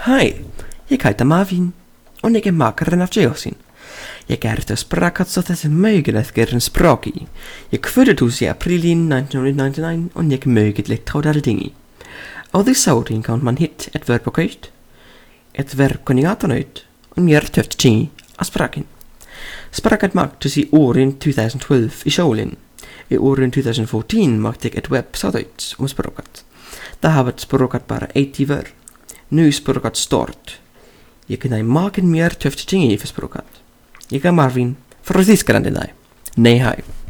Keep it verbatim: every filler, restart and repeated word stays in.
Hej, ik heter Marvin och jag är makaren av Geosin. Jag är ute och sprakat så att det är möjligt att en språk i. Jag föddes hos i april nittonhundranittionio och jag möjligt trodde ting i. Och det sådant kan man hitta ett verb på köjt, ett verb kan jag ta nöjt och mer tufft ting av spraken. Sprakat maktes i åren tjugohundratolv i Sjölin. I åren tjugohundrafjorton makte jag ett webbsajt om språket. Där har vi språket bara ett ver. Nu är språket stort. Jag kan ha maken mer tufft ting i för språket. Jag är Marvin, för att diska den till dig. Nej, hej.